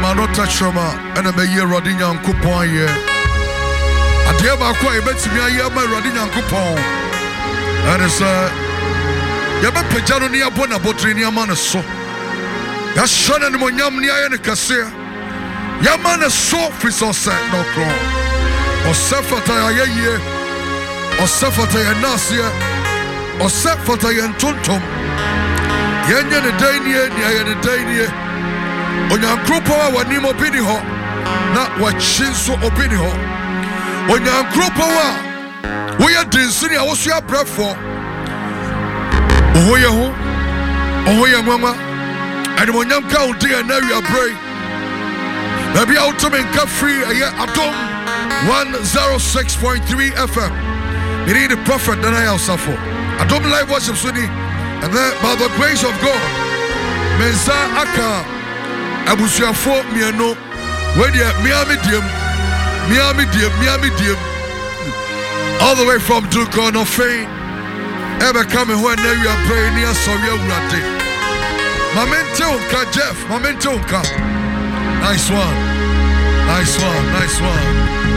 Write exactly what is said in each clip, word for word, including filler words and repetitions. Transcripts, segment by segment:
Manota Shoma and a year Rodina and Coupon year. I dear my quay, bet me a year my Rodina and Coupon. And it's a Yaba Pajano near Bona Botrinia Manaso. That's Shan and Monyam near and Cassia. Yamana so fis or set no crown. Or Safata ye, or Safata and Nasia, or Safata and Tuntum. Yanya the Dania, Nia the Dania. On your group of our Nemo Biniho, not what Shinso Obiniho. On your group of our we are Dinsini, I was your breath for. Oh, yeah, oh, yeah, Mama. And when you go, dear, now you are brave. Maybe I'll come and cut free a year at home one oh six point three F M. You need a prophet that I also for. I don't like worship Sunni, and then by the grace of God, Mensa Aka Abusia for me no. Where the Miami Diem, Miami Diem, Miami Diem, all the way from Duke of Fame. Ever coming when now you are praying near Soria Rati. Mamento Ka Jeff, Mamento Ka. Nice one, nice one, nice one.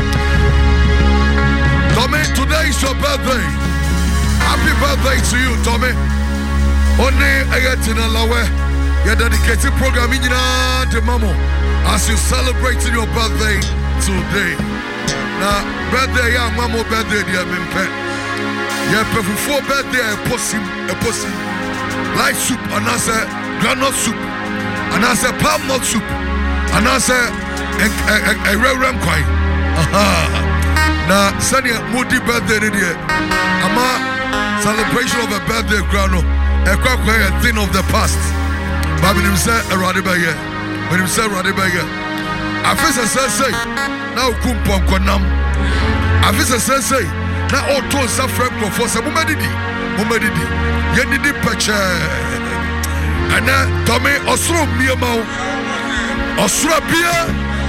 Tommy, today is your birthday. Happy birthday to you, Tommy. Only I get in a lawe. Your dedicated program in the mamo as you celebrating your birthday today. Now, birthday, young mamo birthday, dear Mimpe. Yeah, before birthday, a pussy, a pussy. Light soup, and I say granite soup, and I say palm nut soup, and I say a reverend coin. Aha. Now, Sunny, moody birthday, dear. I'm a celebration of a birthday, grano, a quack a thing of the past. But when you say a radibayer, when you say radibayer, I feel a sensei, now kumpon konam. I feel a sensei. Na auto suffer for some mumedidi, mumedidi, yenidi pache. And then Tommy Osro Miamau, Osra Bia,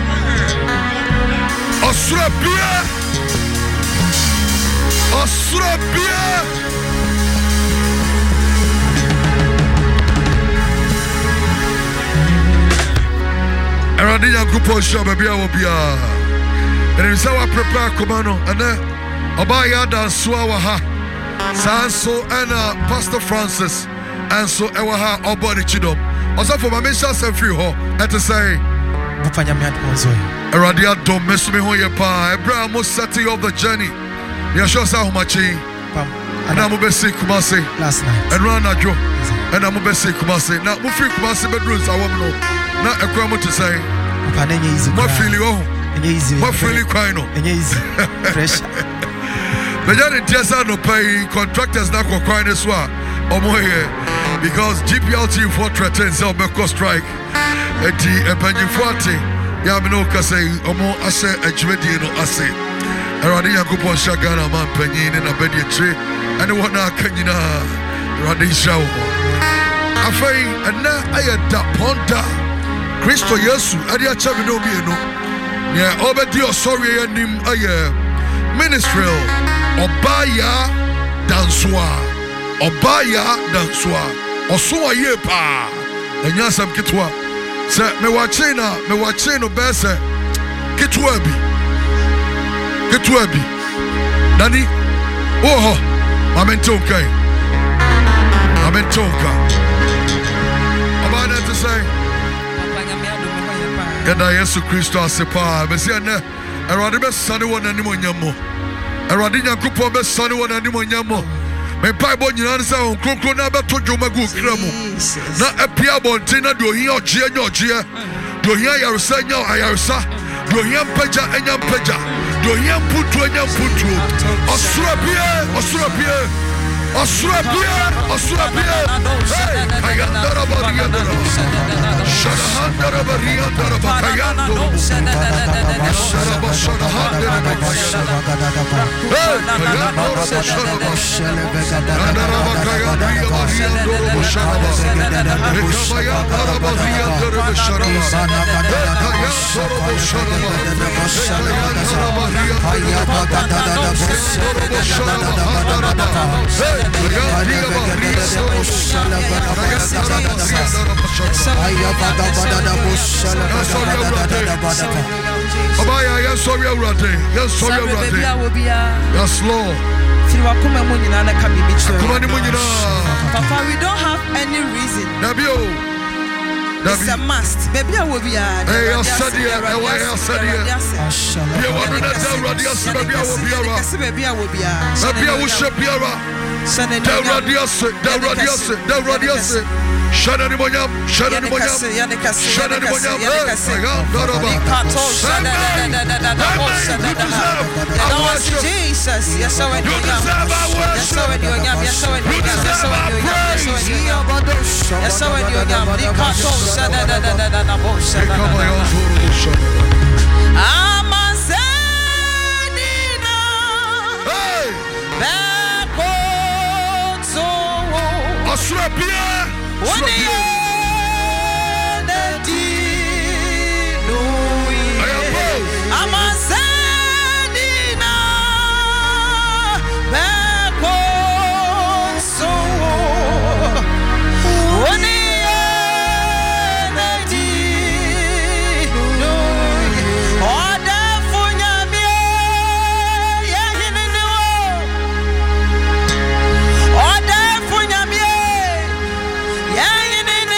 Osra Bia, Osra Bia. And I didn't go for shop, baby, I will be a. And it's how I prepare Komano, and then. Obaya dan Suawaha, Sanso and Pastor Francis, and so Ewaha Obody Chidom. Also for my mission, and free ho, and to say, Radia don't miss me who you pa, Abraham was setting of the journey. You sure how much and I'm a sick Kumasi last night, and run a joke, and I'm a sick Kumasi. Now, we free Kumasi bedrooms, I won't know. Not a crumb to say, what feel you? What feel you crying? Fresh. The young Jessa no pay contractors now for crying as well. Because G P L T for threatens our Meko strike. And the Benji Forty, Yamino Kase, Omo Ase, and Jvedino Ase. Radi Yakupon Shagana man Penin and a Bedia tree, and what now Kenyina Radi Shaw. I fay, and now I had that Ponda Christo Yesu, Adia Chavino Bieno. Yeah, Obedio sorry and him a year. Ministerial. Obaya Danswa, Obaya Danswa, Osua Yepa, and Yasam Kitwa. Say, me watchina, me watchino Bessa, Kitwabi, Kitwabi, Nani, oh, Mamentoka, Mamentoka. About that to say, Gada Yesu Christo Sepa, Messiana, I rather be sunny one and Nimonyamo. Radina Kupo be sunny one and Nimonyamo. Me Bible you answer on Kroko na be tojo magu kramo. Na epia bontina do hin oje nya oje. Do hin ayarsa nya ayarsa. Do hin peja enya peja. Do hin putu enya putu. Osurabie, osurabie. Osurabie, osurabie. Hey, kayandara bariyandara. Shadhandara bariyandara bakayando. Sharaba shadhandara bakayando. Hey, kayandara shadaba. Kandara bakayandara bariyandara shadaba. Ekabayandara bariyandara shadaba. Kayandara shadaba. Kayandara bariyandara shadaba. Hey, Yes, sorry, Urade. Abaya, yes, sorry, Urade. Yes, sorry, Urade. Yes, Lord. Papa, we don't have any reason. It's a must. Baby, I will be a. Hey, I said here, I said here. You want to tell Radius, baby, I will be a. Baby, I will be a. Baby, I will ship you a. Tell Radius, tell Radius, tell Radius. Shut anyone up, shut anyone up, shut anyone up. Jesus, yes, so you deserve our worship. Yes, so you deserve our praise. Yes, so you One day, I'm a Sandina back home. So one day, order for Yamia, order for Yamia. Yeah,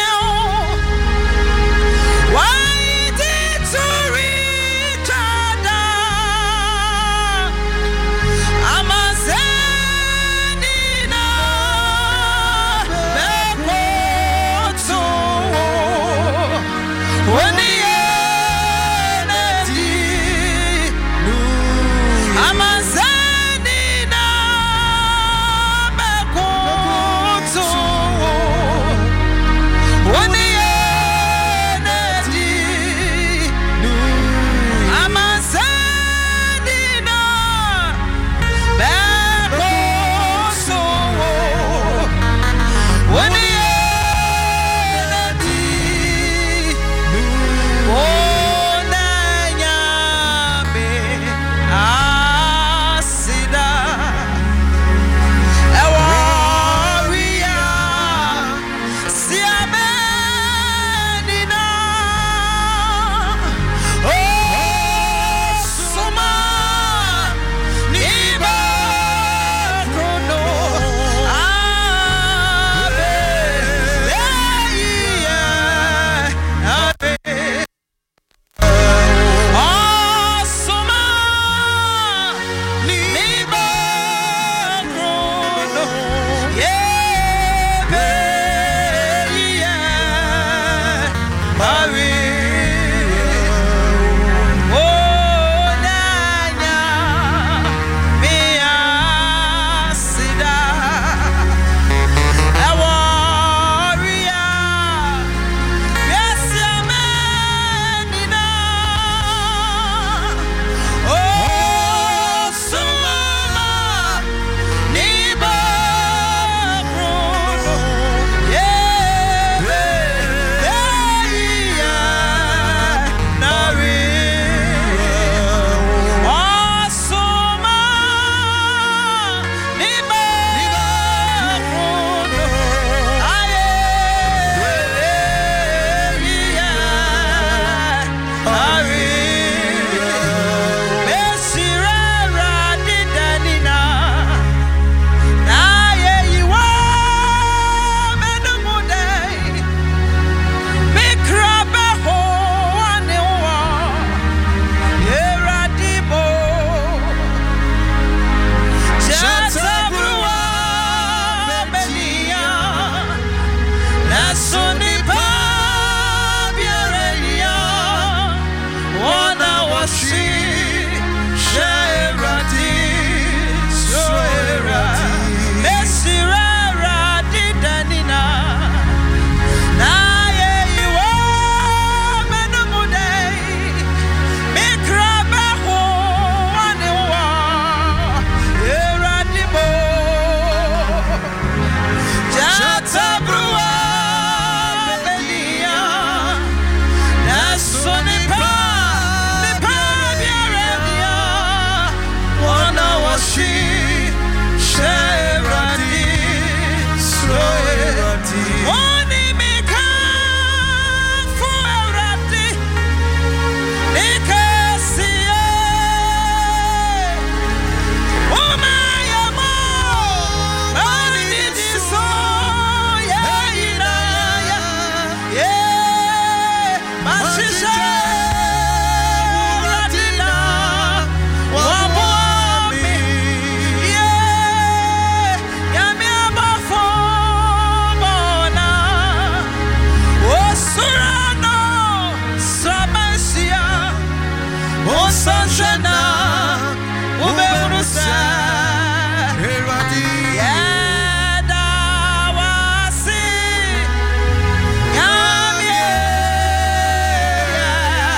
Yeah.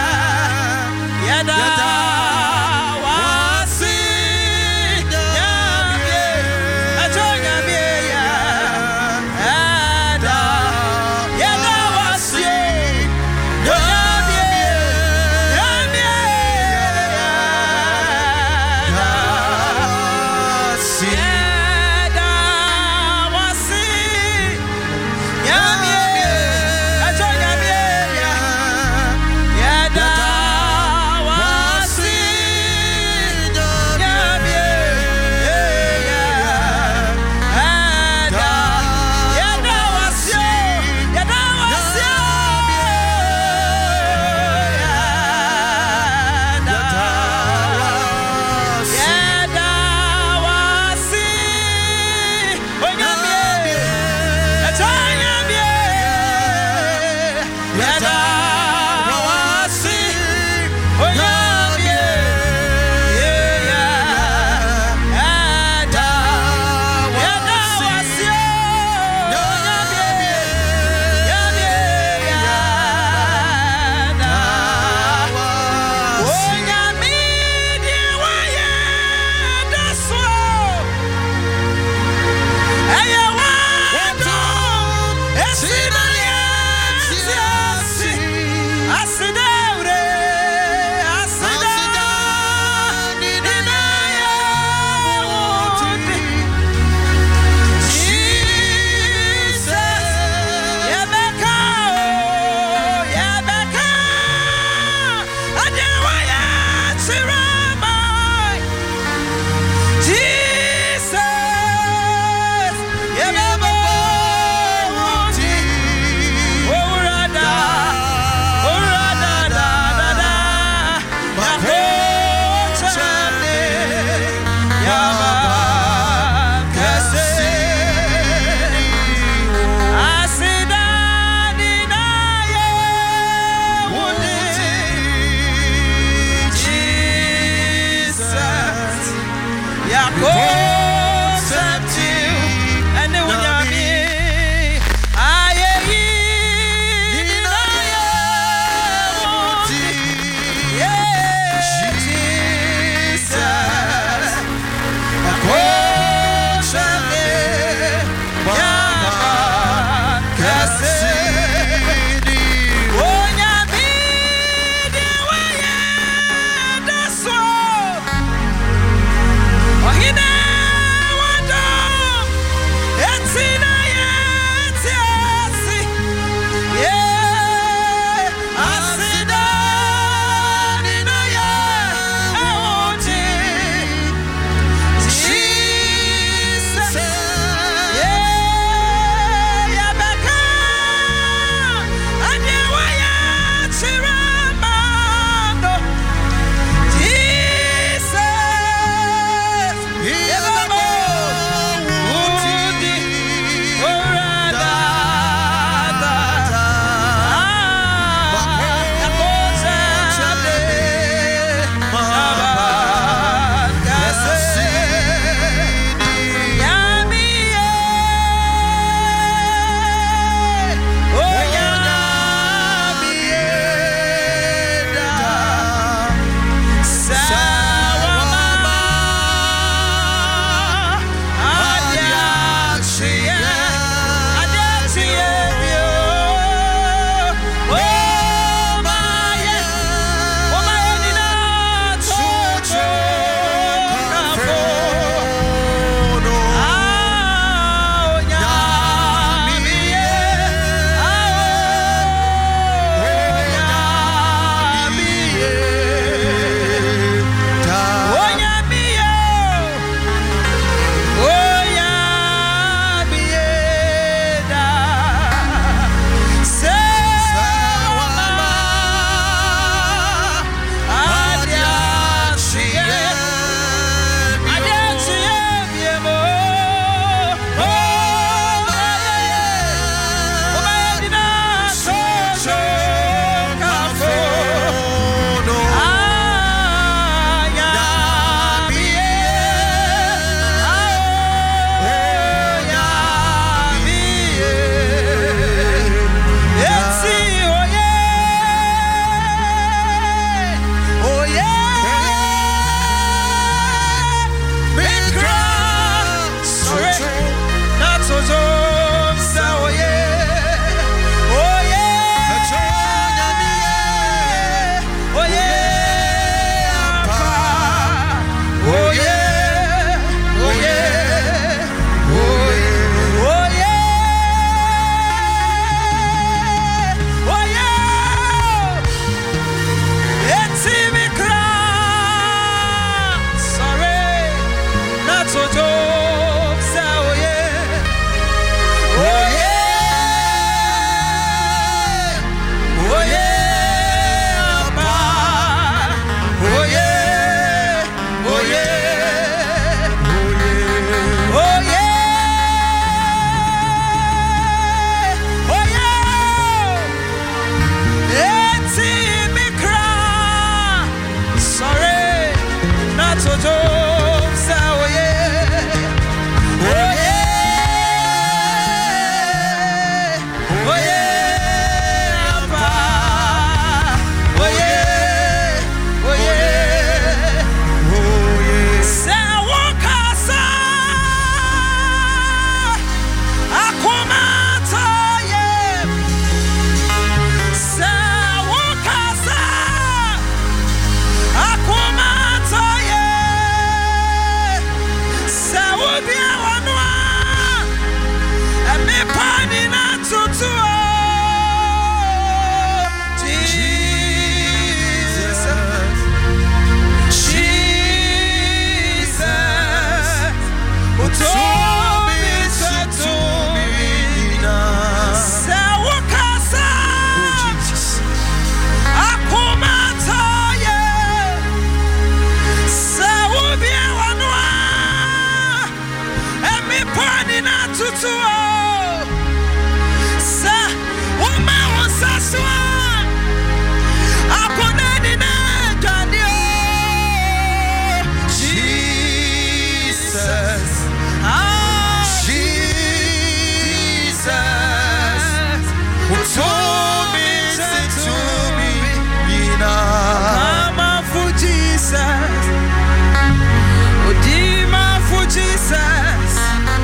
Jesus.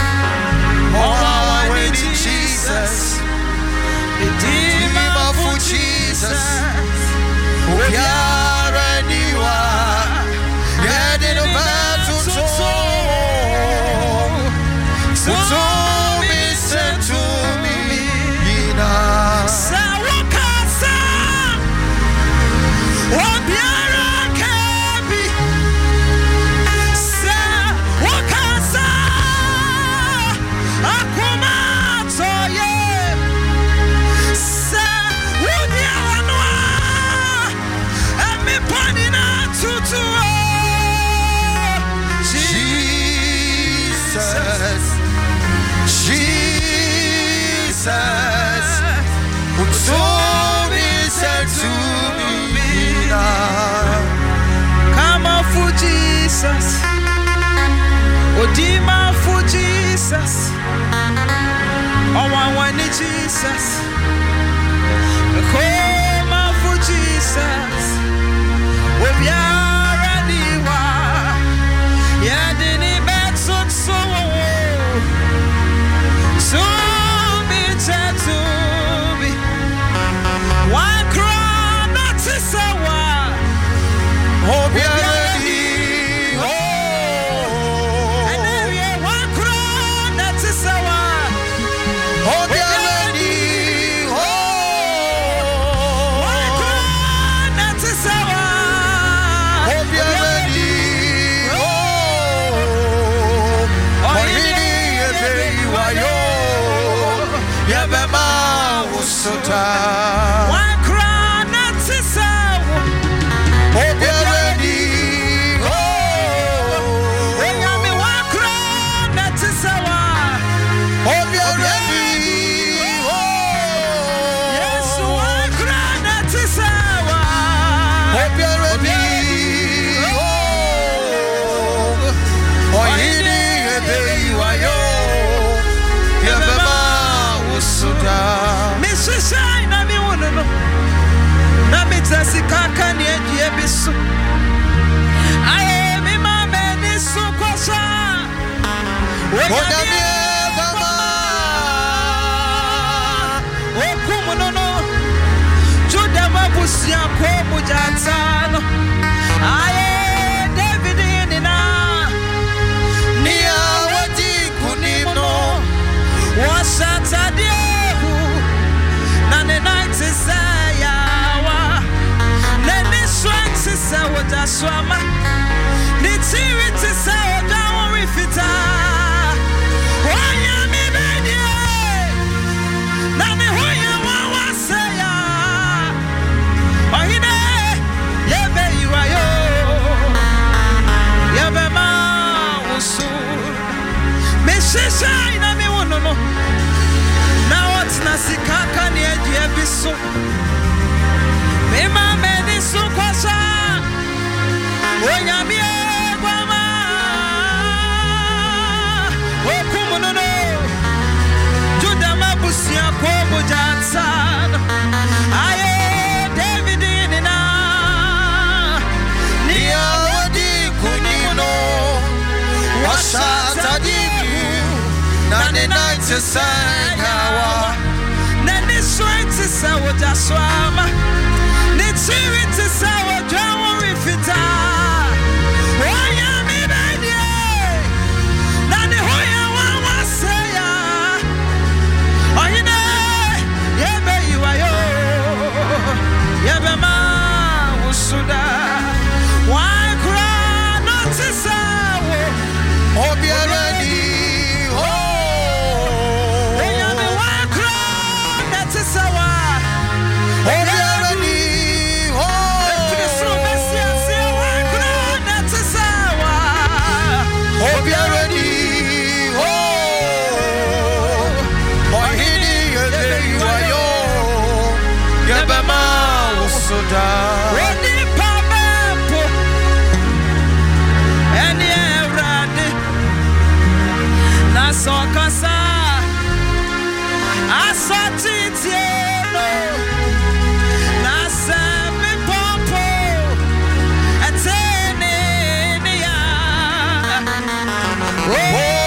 Oh, when Jesus. Redeemer for Jesus. We are anyone. Yet in a battle to so to me, send to me. Sawakasa. Obiara kabi. Sawakasa. Akuma toye. Sawudiara noa. Emi panina tutu. Jesus. Jesus. Come on for Jesus. Odima for Jesus. Oh, I want Jesus. Come on for Jesus. Obiara niwa. Ya dini bet so so. So be to be. One crown not to sawa. Obiara ni oh. And then one crown not to sawa. Obiara ni oh. One crown not to sawa. Obiara ni oh. Oh ini ebe iwayo. Yabema usota. One crown not to sawa. Obiara ni oh. Enyame one crown not to sawa. Obiara ni oh. Yes, one crown not to sawa. Obiara ni oh. Oh ini ebe iwayo. Yabema usuda. Mishisha na mi wono. Na mitasi kaka ni edie bisu. Aye mi mame ni su kwasha. Wonyame bama. Okumu nono. Juda mabusia kwa mujatano. Aye David nina. Nia wadi kunimno. Washata diehu. Nane night is ayawa. Nene swanti sa wada swama. Nitiri ti sa wada warifita. Wanya mi bedie. Nane hoya wawa seya. Ohine yebe iwayo. Yebe ma usu. Mishisha ina mi wonono. Now what's nasikaka ni eji ebiso. Mema meni sukwasha. Onyami egwama. Okumunono. Juda mabusia kobo jansan. Aye David nina. Nia wadi kunino. Washa tadibu. Nane night to sanyawa. Nane sweat to sawa jaswama. Nitiri to sawa jawa rifita. Oya mi bedie. Nane hoya wawa seya. Oyine yebe iwayo. Yebe ma usuda. One crown not to sawa. Obiara ni oh. Enyame one crown not to sawa. Obiara ni oh. Etriso mesiasi one crown not to sawa. Obiara ni oh. Ohini yebe iwayo. Yebe ma usuda. Odi pamempo. Eni evrade. Nasokasa. Asatitieno. Nasemi popo. Etene niya. Oh.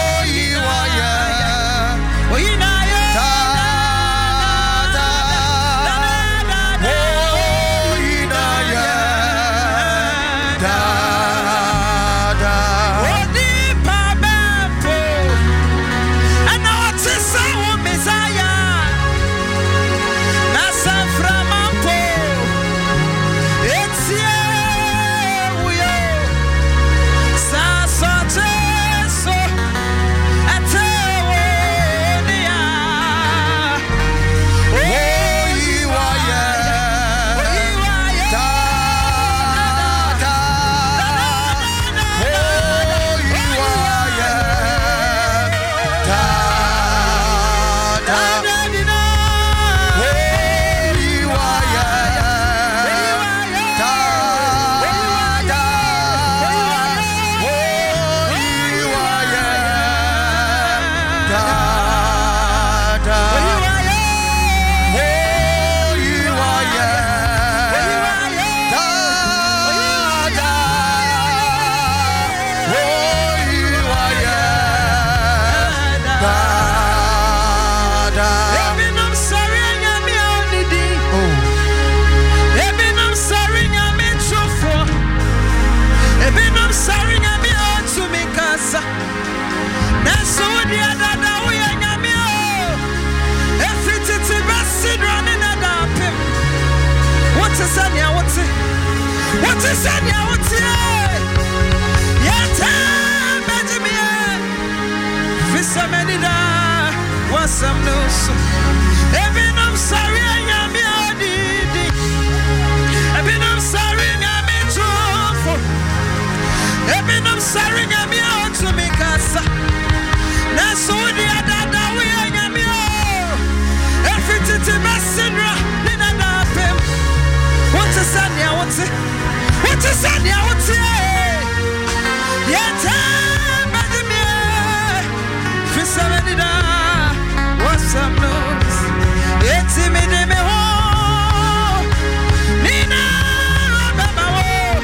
What is that? What's it? Yata Benjamin. Fissa Medida. What's some news? Even I'm sorry, I'm your didi. Even I'm sorry, I'm in trouble. Even I'm sorry, I'm your to me casa. Na so the other way I'm your. Everything to messenger. Nina na pem. What's a son? What's it? What's a son? What's it? Yata Benjamin. Fissa Medida. What's some news? It's me de me ho. Nina baba wo.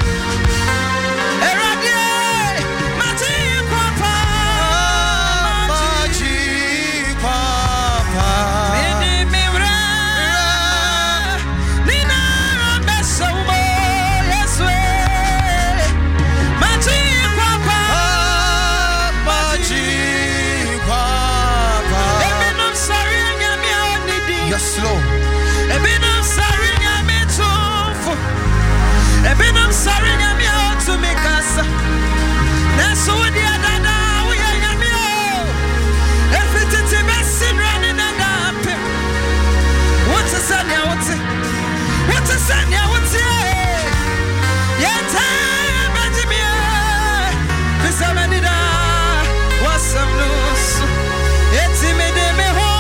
Erade mati papa. Mati papa. Nini mi ra. Nina besa wo. Yes we. Mati papa. Mati papa. Yes, Lord. Even I'm sorry, I'm in trouble. Even I'm sorry, I'm out to make us. That's what the other we are. Everything to mess in running and up. What's a son? What's it? What's a son? What's it? Yeah, time, Benjamin. Miss Amanida. What's some news? It's me, me home.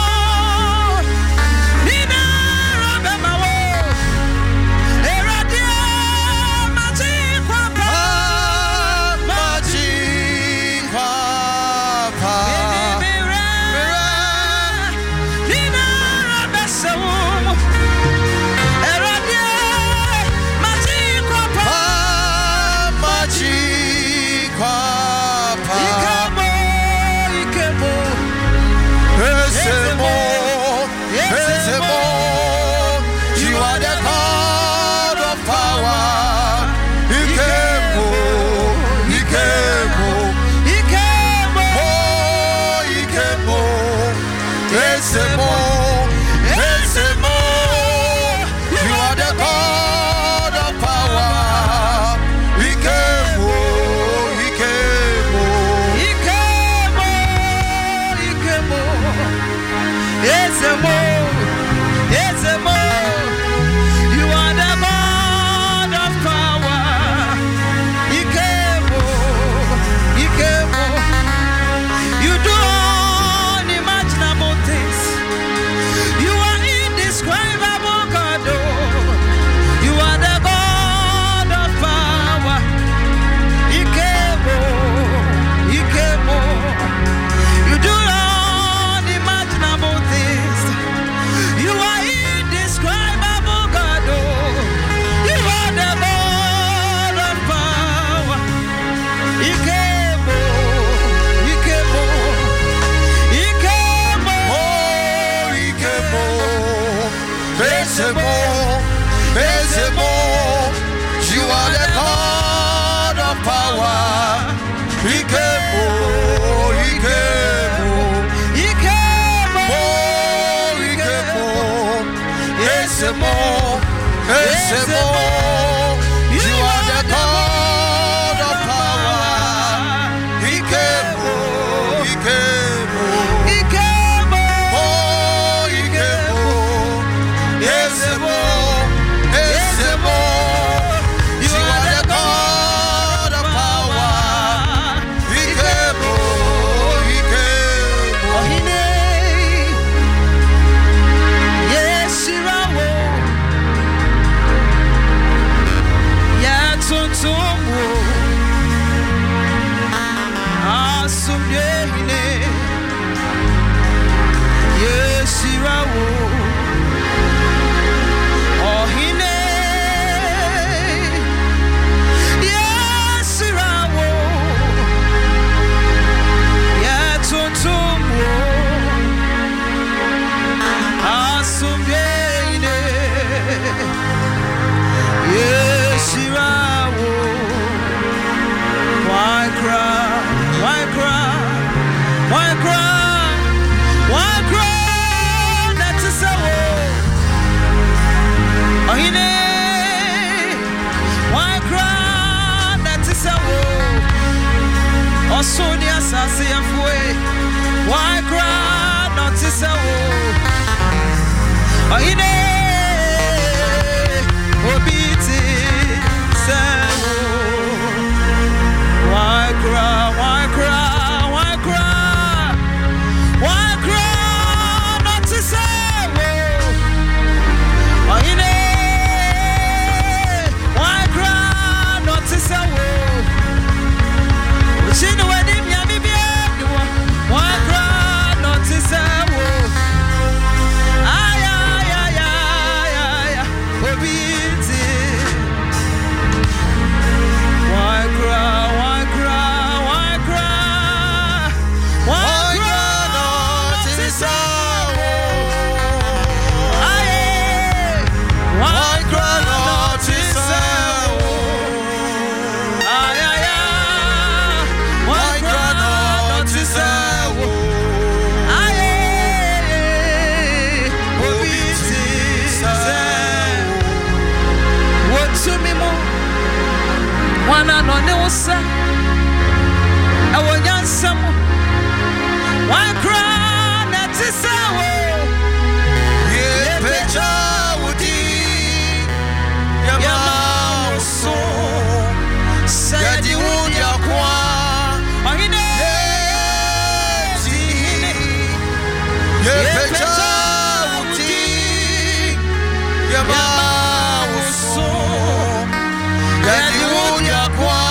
Oine obiti sewo. Why cry, why cry, why cry, why cry not to sewo. Oine why cry not to sewo. Chino wedim ya bibia why cry not to sewo. Ay ay ay ay ay obiti. Why cry, why cry, why cry, why cry not to sewo. Ay why cry not to sewo. Ay ay ay why cry not to sewo. Ay obiti sewo. What to me more? Wana no ne wosa awonyansam wan kra na tisawo ye pecha wudi ya so sadi wunya kwa ahine ye pecha wudi ya so sadi wunya kwa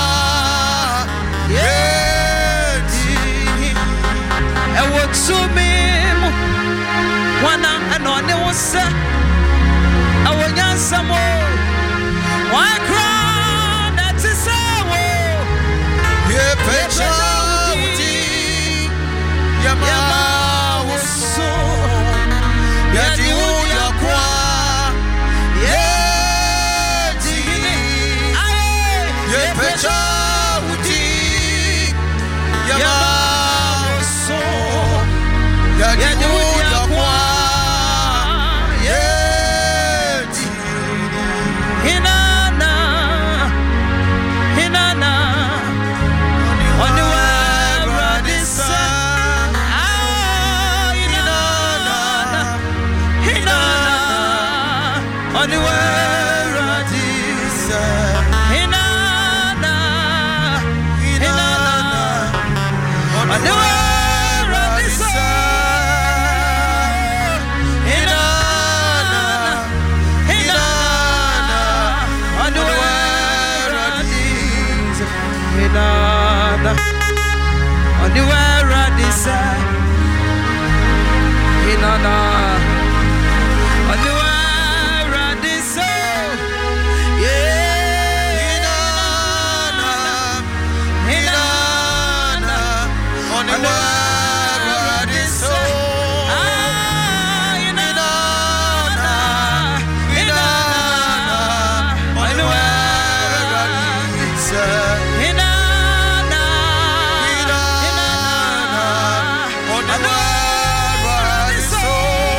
yeti ewo tumi mu wana anone wosa awonyansa mo wa kra na tisawo ye pecha uti ya ma woso ya di uya kwa yeti ye pecha uti ya ma woso ya di uya kwa yeti hinana hinana oniwa radisa ah hinana hinana oniwa radisa hinana hinana oniwa radisa hinana hinana oniwa radisa hinana oniwa radisa hinana oniwa radisa yeah hinana hinana oniwa radisa ah hinana hinana oniwa radisa hinana hinana oniwa radisa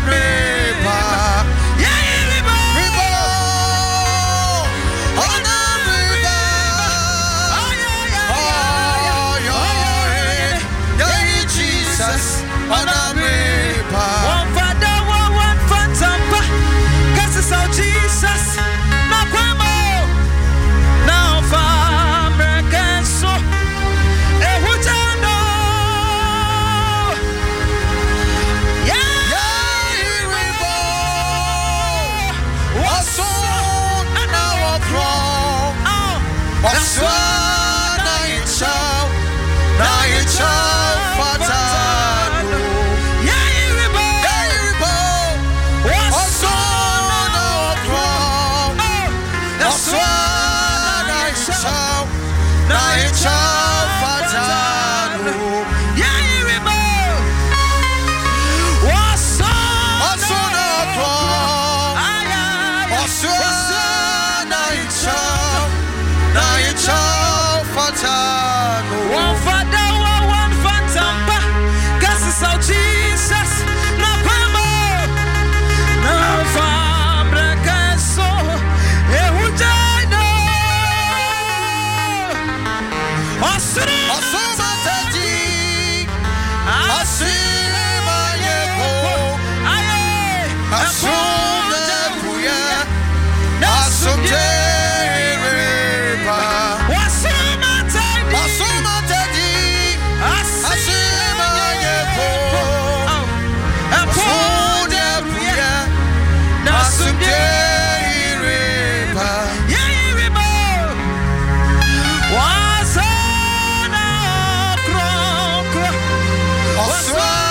What's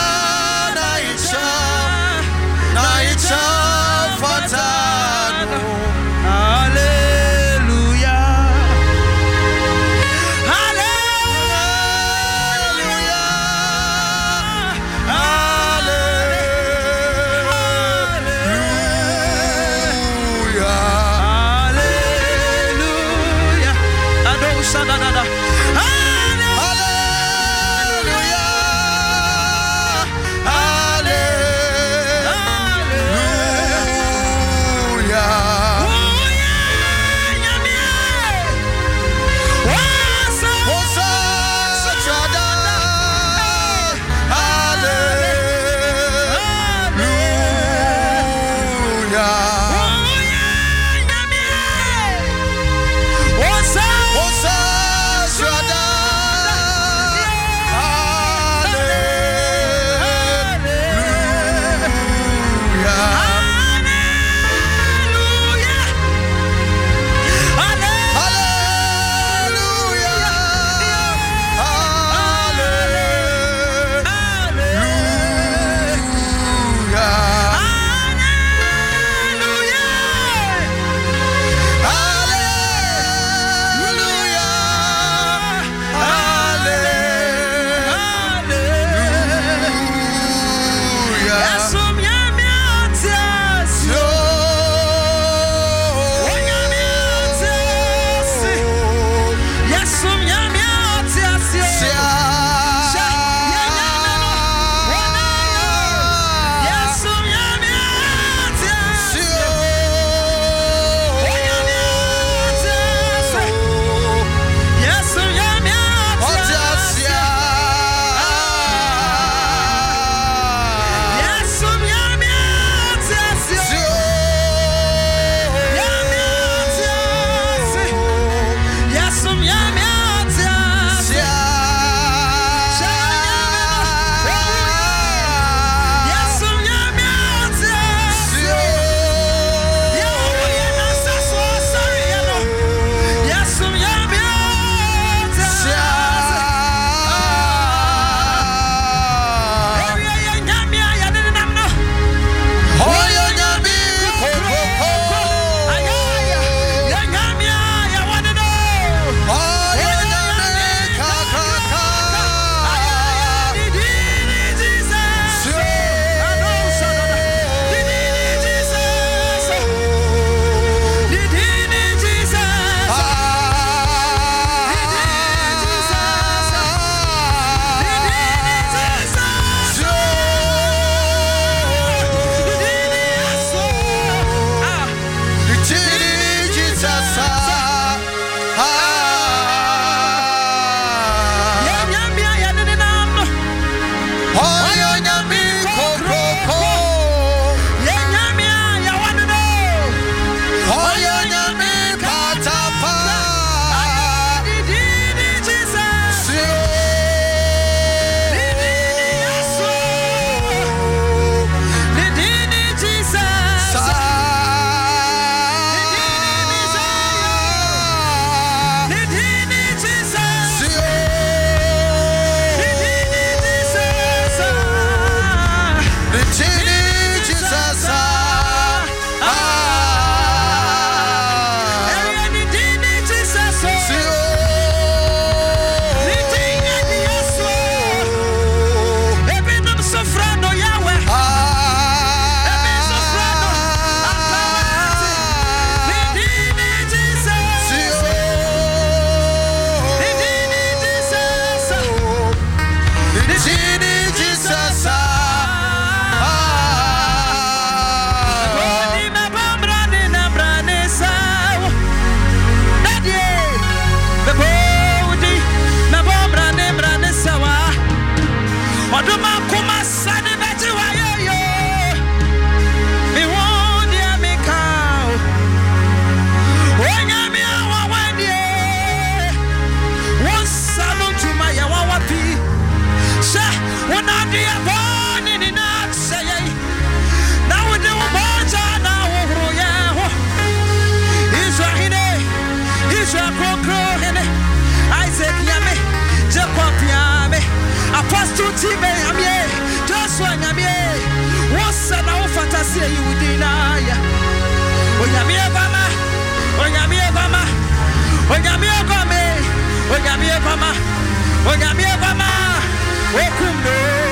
Tibe Yamie, Joshua Yamie, what's an old fantasy you would deny? When Yamie Bama, when Yamie Bama, when Yamie Bama, when Yamie Bama, when Yamie Bama, Okundo,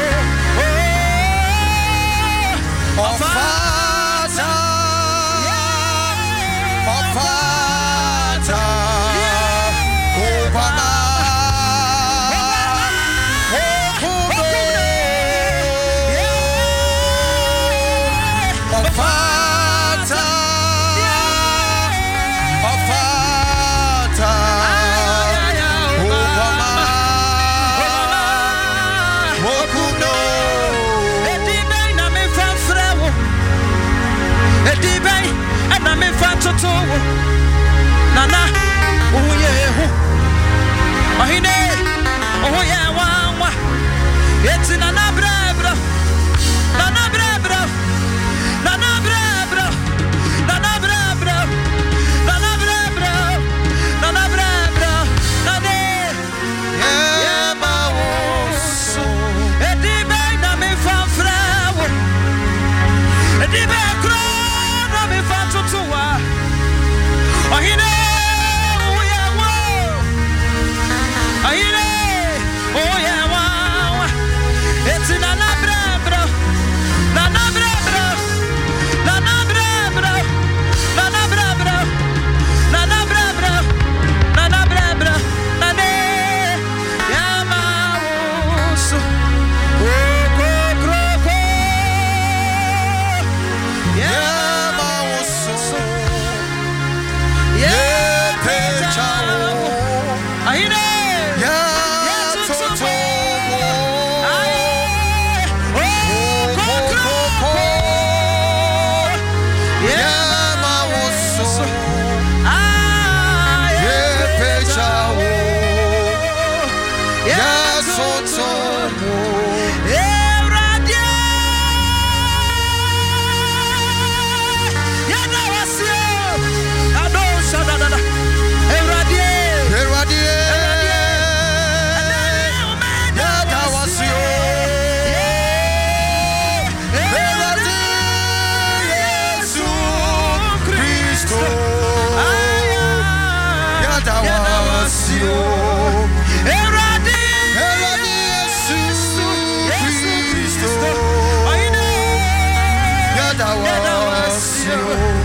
oh, Father, oh, Father, oh, Bama. Nana, oh yeah, oh yeah, oh yeah, wow, it's in Nana Brebro, Nana Brebro, Nana Brebro, Nana Brebro, Nana Brebro, Nana Brebro, Nana, yeah, my woes, Edibe, Nami fan Frau, Edibe, Crown, Nami fan Tutua. Oh, you know, oh, yeah, wow. Oh, you know, oh, yeah, wow. It's in Nana Brebro, Nana Brebro, Nana Brebro, Nana Brebro, Nana Brebro, Nana Brebro, Nana, Yamaus, oh, go, go, go, Yamaus. Yeah, pecha, I know. Yeah, toto, oh, coco, yeah, maoso, ah, yeah, pecha, yeah, toto, yeah, radia, yeah, now I see. I know. Eradie, Eradie, Yada was you, Eradie, Yesu Christo, Yada was you, Eradie, Eradie, Yesu Christo, Yada was you.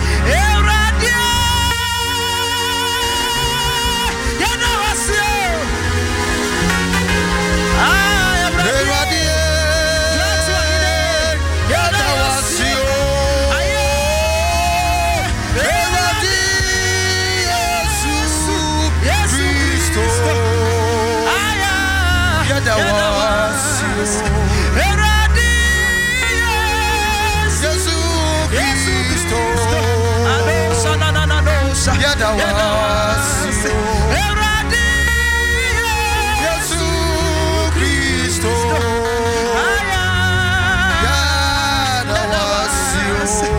Yada was you, Yesu Christo. Yada was you,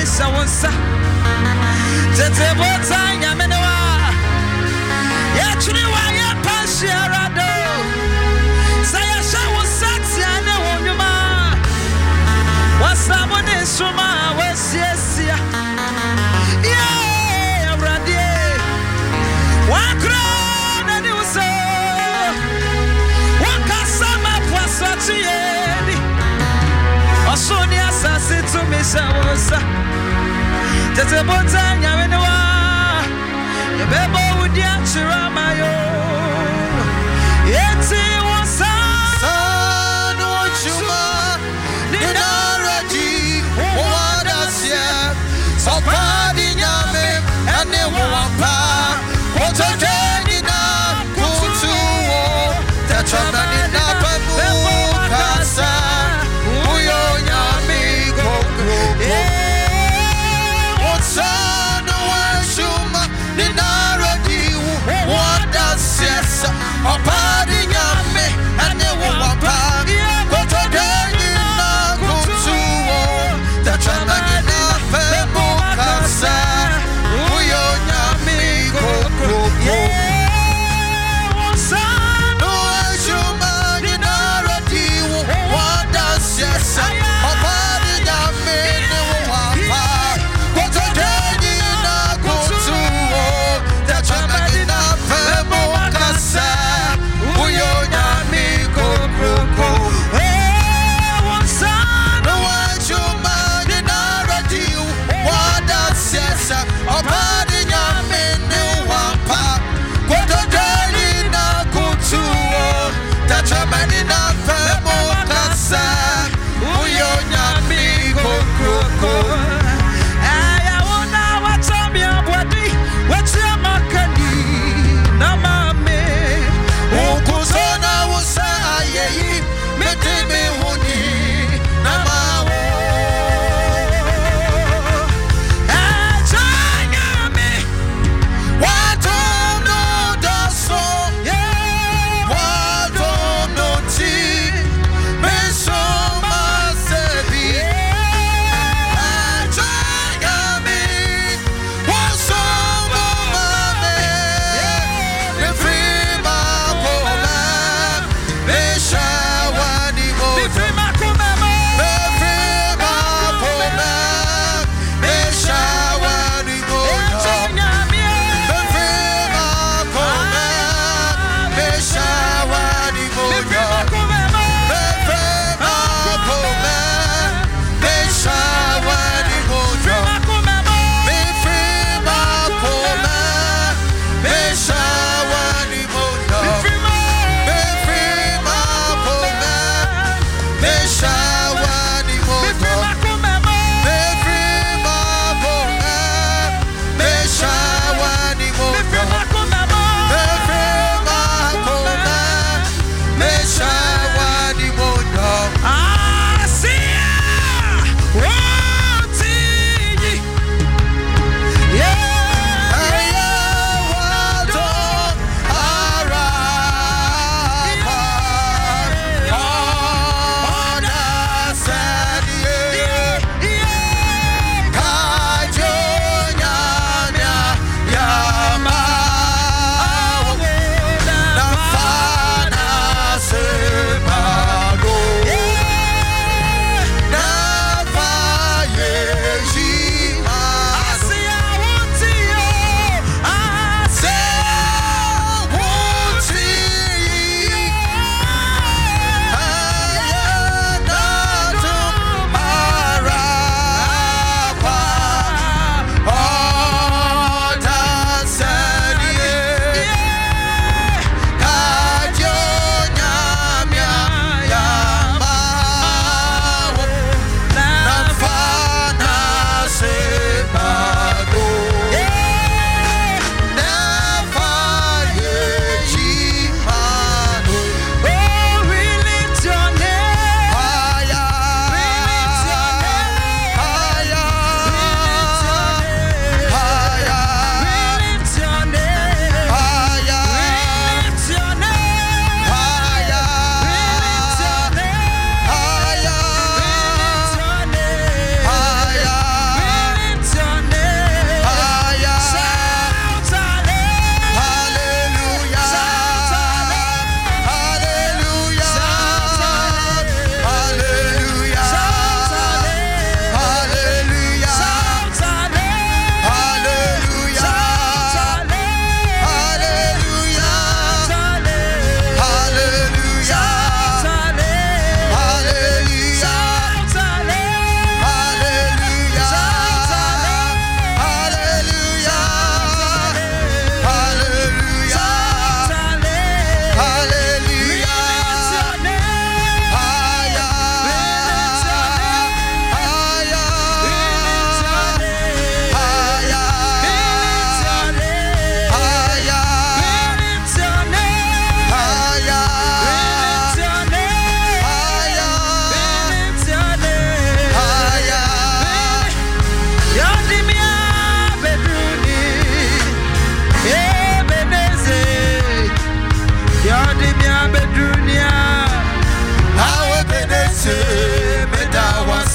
misa wonsa tete bota nyamenewa ya chuni wa ya pashiarado saya sha wonsa tiane wonyuma wasamone suma wasiesia yeah radie wakra na ni uso wakasama pwasatieni osoni asase to misa wonsa tete bota nyamenewa yebebo udia chiramayo eti wonsa Sano chuma ninaraji wadasia sopadi nyame ane wampa kototeni na kutuo tachana nina pemu kasa uyo nyami koko Sano chuma ninaraji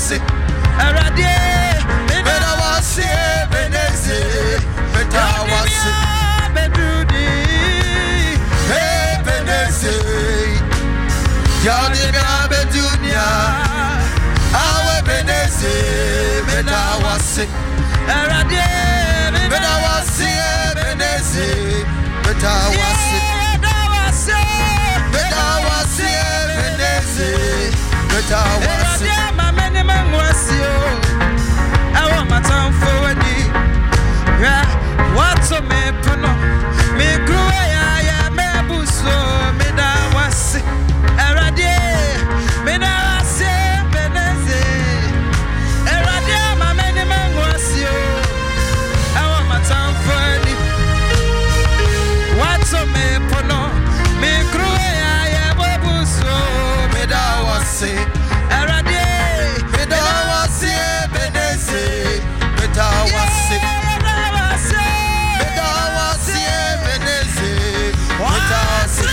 wasi Erade Meda wasi Beneze Meda wasi Bedudi Hey Beneze Yadi Mia Bedunia Awe Beneze Meda wasi Erade Meda wasi Beneze Meda wasi Meda wasi Beneze Meda wasi Mama Mangwasi Awa matam forwadi Yeah What's a me puno Me grew ya ya me buso Meda wasi Erade Meda wasi Beneze Erade Mama Mangwasi Awa matam forwadi What's a me puno Me grew ya ya me buso Meda wasi Erade Meda wasi Beneze Meda wasi Meda wasi Beneze Meda wasi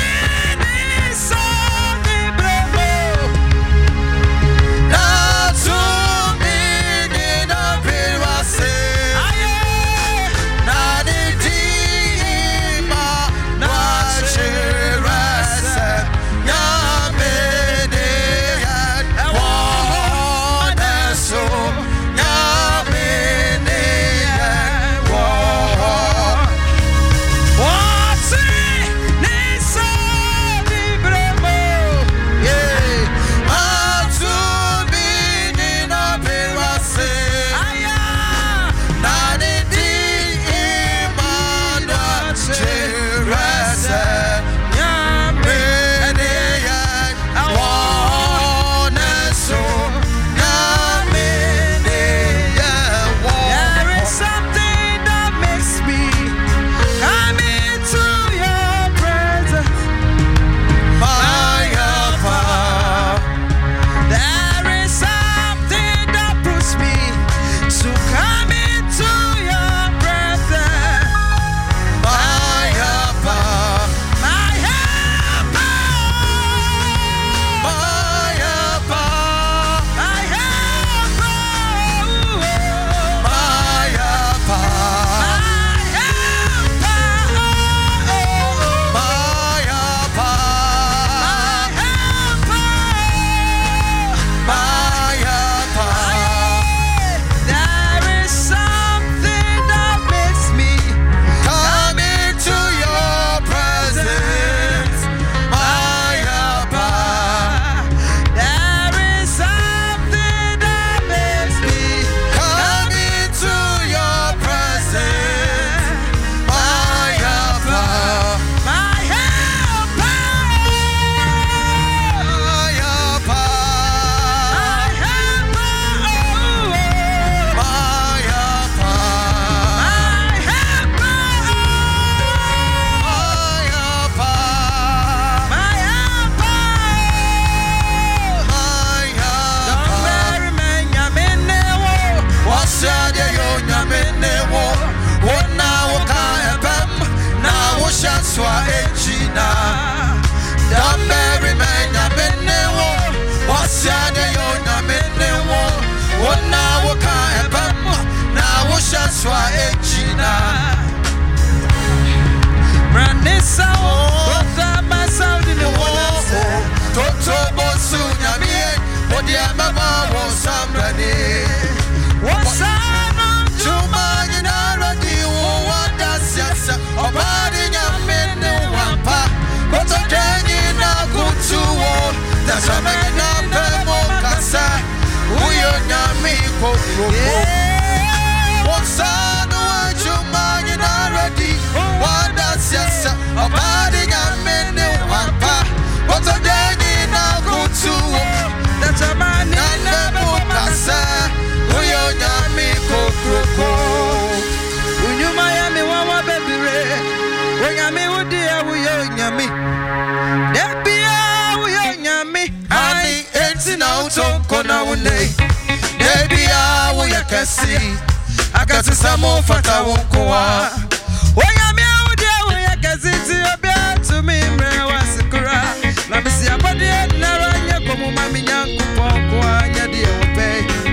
I got to some more fata wonkoa. When I'm out there, when I can see you be to me, was a cry. Let me see a body and Naranya, come on, Mammy Yanko, Pongwa, Yadia, pay.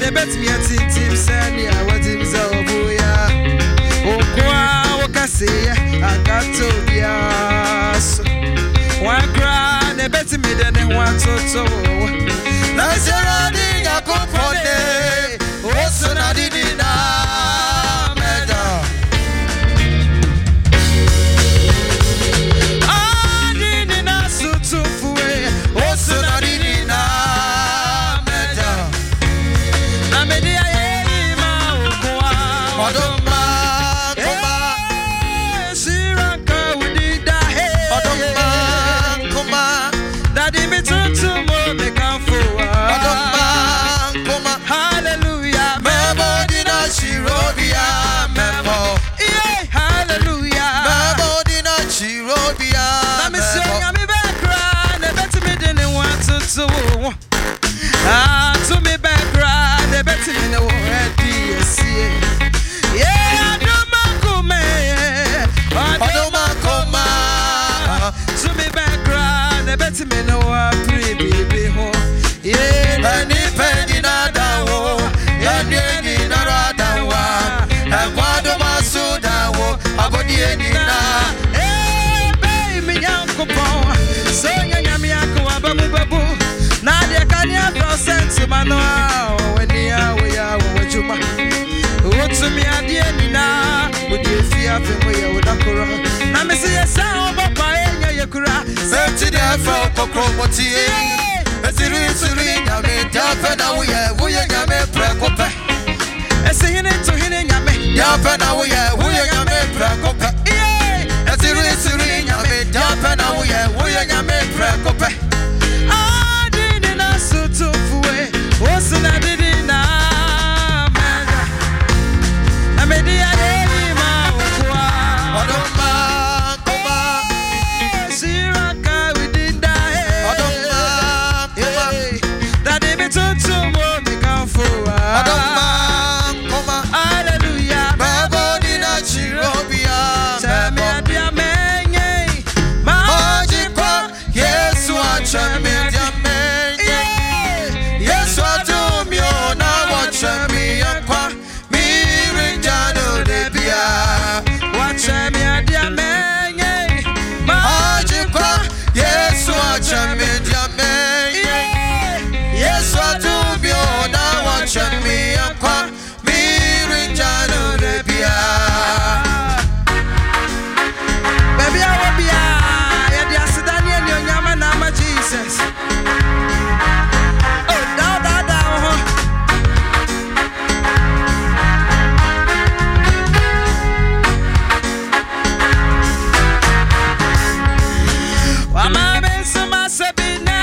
ne bet me at Tim Sandy, I was him so boya. Oh, qua, Cassia, I got to be us. One cry, ne bet me than one so so. Nazaradi yakupone osuna didina meda adina sutufue osuna didina meda na media yema ukwa odoma koma siraka udida he odoma koma daddy me tutu mo me kanfo odoma koma hallelujah mebo dina shirobia mebo yeah hallelujah mebo dina shirobia na me say nyame be kra na bet me de ne want to ah to me be kra na bet me ne wo ready see yeah adoma koma odoma koma to me be kra na bet me ne wo pray baby ho yeah ani pedina dawo ani ni naradawa ekwado masudawo agodi enina eh baby me yanko pon so nyanya me yanko abamu babu na de kanya percent mano wani ya we ya we juma wotu mi ade enina wodi fia fe mo ya wodakoro na me se yesa obapa enya yekura senti de fa kokro motie esiri siri nyame dafa na wo ye wo ye nyame prekope ese hine to hine nyame dafa na wo ye wo ye nyame prekope esiri siri nyame dafa na wo ye wo ye nyame prekope adini na sutufue osina didi na mega na media yema ukwa odoma koma siraka udida he odoma koma daddy me tutu mo me kanfo odoma koma hallelujah babo dina chirobia tell me mebo adia menye ma Majikwa Yesu achami diamenye Yesu atumio na wachami yakwa Mirinjano debia watch me adia menye ma Majikwa Yesu achami diamenye Yesu atumio na wachami yakwa Mirinjano debia baby I will be ya dia sidani en nyama na ma Jesus oh da da da ho wa ma ben suma sabina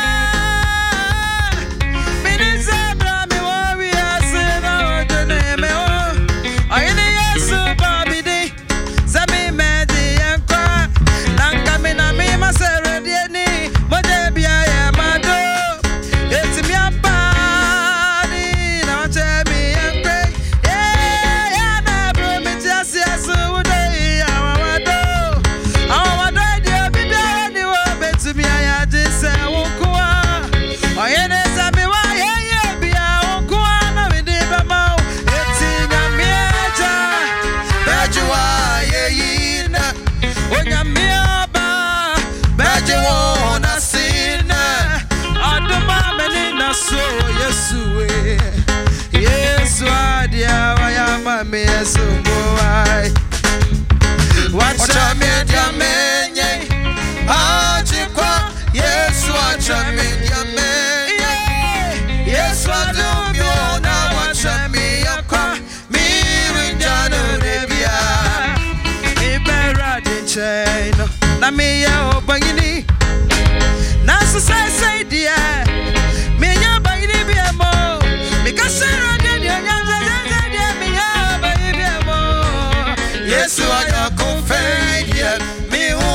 mini zabra mi wo wi asena o de me o ayini yesu baby di zami medi yankwa nanga mina mi masere dieni moje bia ya mado etimi apani na wache mi yankwe yeah ya na bro mi tiasi asu ude ya wawado awawado dio bibia ni wo betimi ya jise wukua oyene zami wa yeye bia wukua na widi bama eti nyamieja Bejua yeyina onyamiaba Bejewo na sina aduma menina so yesuwe yesu adia waya mame yesu boy wacha Wachamedia menye Ajikwa Yesu wachamedia menye Yesu adumio na wachamia kwa Mirinjano debia ibera dincheno na me ya obangini na so sai sai dia me ya bangini biamo me kasera dia dia nyanza nyanza dia me ya bangini biamo Yesu ayakumfedia Mi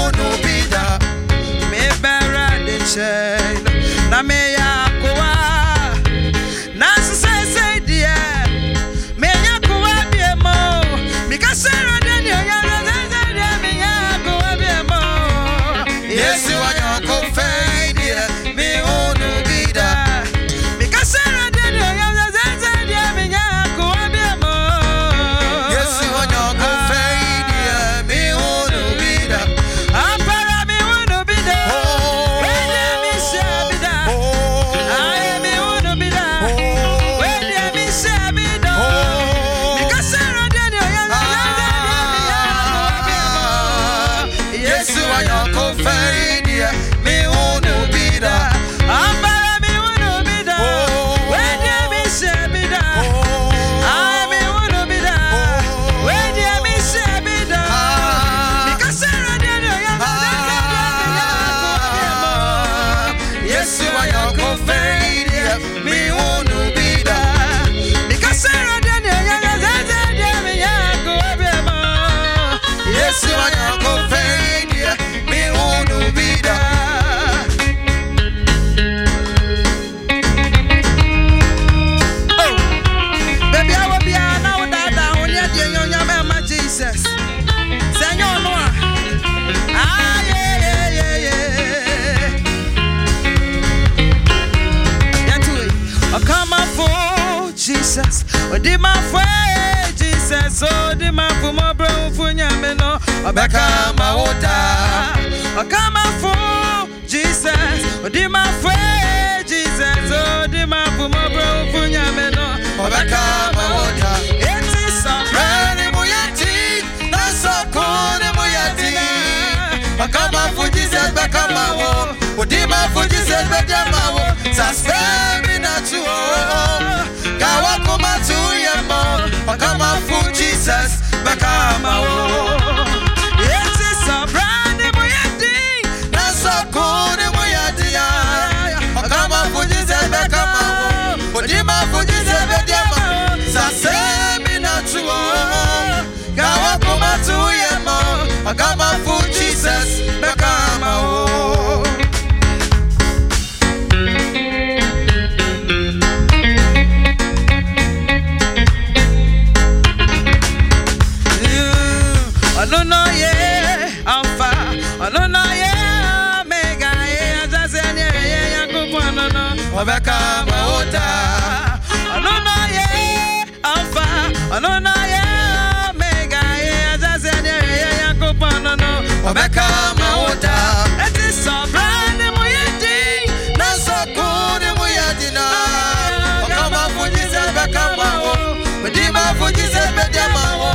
Jesus. Odi ma fwe Jesus. Odi ma fu mo bro fu nyame no. Obeka ma oda. Okama fu Jesus. Odi ma fwe Jesus. Odi ma fu mo bro fu nyame no. Obeka ma oda. Eti sa brani mo yati. Na so kone mo yati. Okama fu Jesus beka ma wo. Odi ma fu Jesus beka ma wo. Sasemi na chuo. Kawa kuma tu yemo. Okama fu Jesus beka ma wo. Eti sa brani mo yati. Na so kone mo yati ya. Okama fu Jesus beka ma wo. Odi ma fu Jesus beka ma wo. Sasemi na chuo. Kawa kuma tu yemo. Okama fu Jesus beka ma wo. No no yeah, Alpha. No no yeah, Mega yeah. Just any yeah, Yankupo no no. Obeka maota. No no yeah, Alpha. No no yeah, Mega yeah. Just any yeah, Yankupo no no. Obeka maota. It is so brand new yeti. Na so cool new yeti na. Okama fujize beka mawo. Medima fujize beka mawo.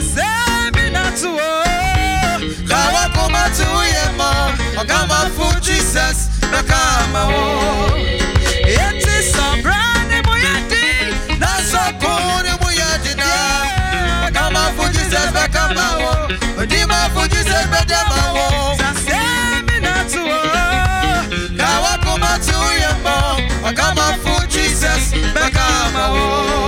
Kawa kuma tu yemo, okama fu Jesus bekama wo. Eti so brand mo yati, na so kone mo yati na. Okama fu Jesus bekama wo, odima fu Jesus bekama wo. Sasemi na tu wo. Kawa kuma tu yemo, okama fu Jesus bekama wo.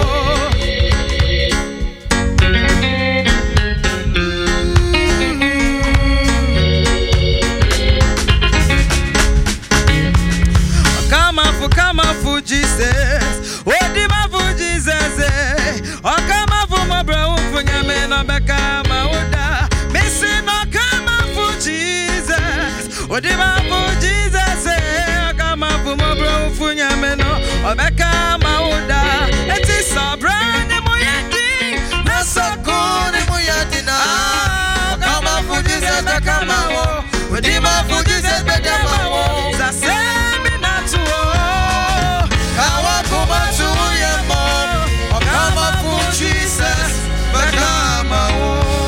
Come on for Jesus, what did my for Jesus say? Oh, come on for my bro, for your man, I become my order. Missing, oh, come on for Jesus, what did my for Jesus say? Oh, come on for my bro, for your man, I become my order. It is so brand new, Moyati, not so good, Moyati now. Come on for Jesus, become my war. What did my for Jesus become my war? The same in that war. Kawa kuma tu yemo, okama fu Jesus bekama wo.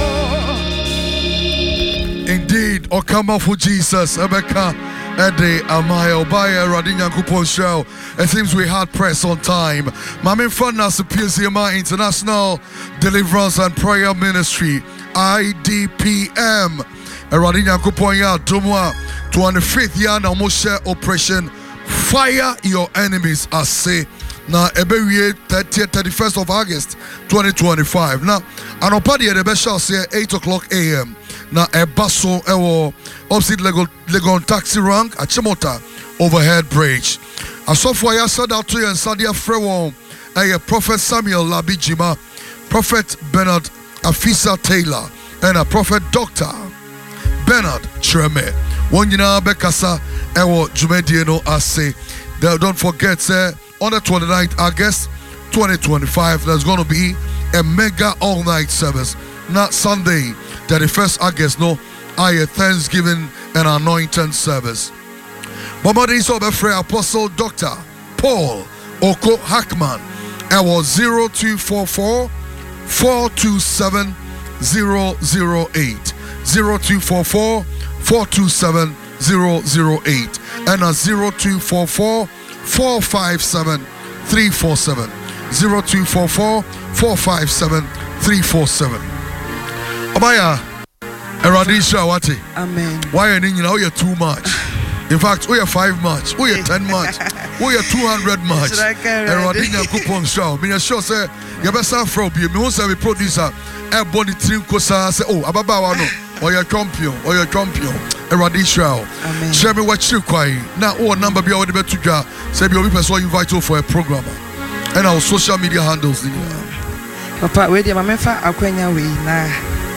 Indeed, okama fu Jesus ebeka ede amaya obaya radinya kupon show. It seems we had press on time. Mami Fana P C M I International Deliverance and Prayer Ministry I D P M. Radinya kupon ya tumwa twenty-fifth year na moshe operation. Fire your enemies, I say. Now, every thirtieth, thirty-first of August, twenty twenty-five. Now, an opadi at the best shall say eight o'clock a m. Now, a basso, a opposite Legon taxi rank at Chimota overhead bridge. A software said out to you and Sadia Frewon, a Prophet Samuel Labijima, Prophet Bernard Afisa Taylor, and a Prophet Doctor Bernard Treme. One yina bekasa ewo jumedieno ase. Don't forget, say on the twenty-ninth of August twenty twenty-five, there's going to be a mega all-night service. Not Sunday, thirty-first of August, no, I a Thanksgiving and anointing service. Mama is over for Apostle Doctor Paul Oko Hackman. Ewo zero two four four, four two seven, zero zero eight. zero two four four, four two seven, zero zero eight and a zero two four four, four five seven, three four seven. zero two four four, four five seven, three four seven. Obaya, Eradisha Wati. Amen. Why are you know you're too much? In fact, we are five much, we are ten much, we are two hundred much. Eradina coupon show. Me sure say you better from you. Me won't say we producer. Everybody drink kosa say oh Ababa no. Or your champion, or your champion, a radical. Share me what you quite now. Or number be already better to say be person invite you for a programmer and our social media handles. Papa, where the Mamefa Aquania we na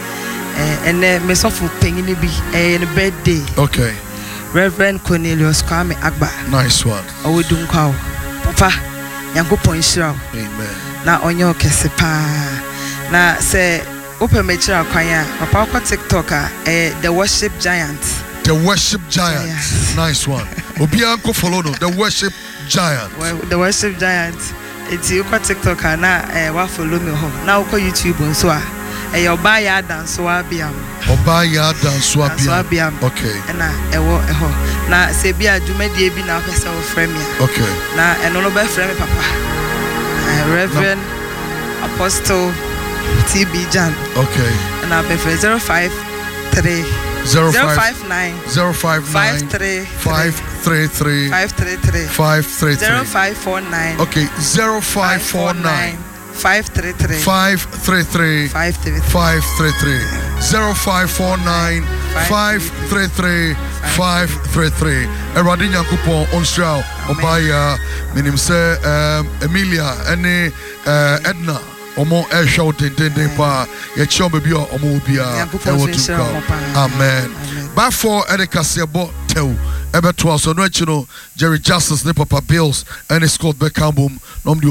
and then me so for paying be a birthday. Okay. Reverend Cornelius Kwame Agba. Nice one. Oh, we don't call Papa Yanko Point Show. Amen. na onyo kese pa na se open mechira kwanya papa kwa TikTok eh the worship giant the worship giant Giant. Nice one obi anko follow no the worship giant well, the worship giant it's you kwa TikTok na eh wa follow me ho na kwa YouTube nso a eh oba ya dance wa biam oba ya dance wa biam okay na ewo eho na se bia dwumadie bi na pesa wo frame ya okay na eno no be frame papa uh, Reverend no. Apostle T B Jan okay and I be zero five three zero five nine zero five nine five three five three three five three three five three three zero five four nine okay zero five four nine five three three five three three five three five three three zero five four nine five three three five three three Eradi Nyankopon onsrao obaya minim se Emilia ene Edna omo e show den den den pa ye chom be bi omo bia e wotu ka amen ba for edekasebo tew ebe to aso no achi no Jerry Justice ne Papa Bills and Scott Beckham no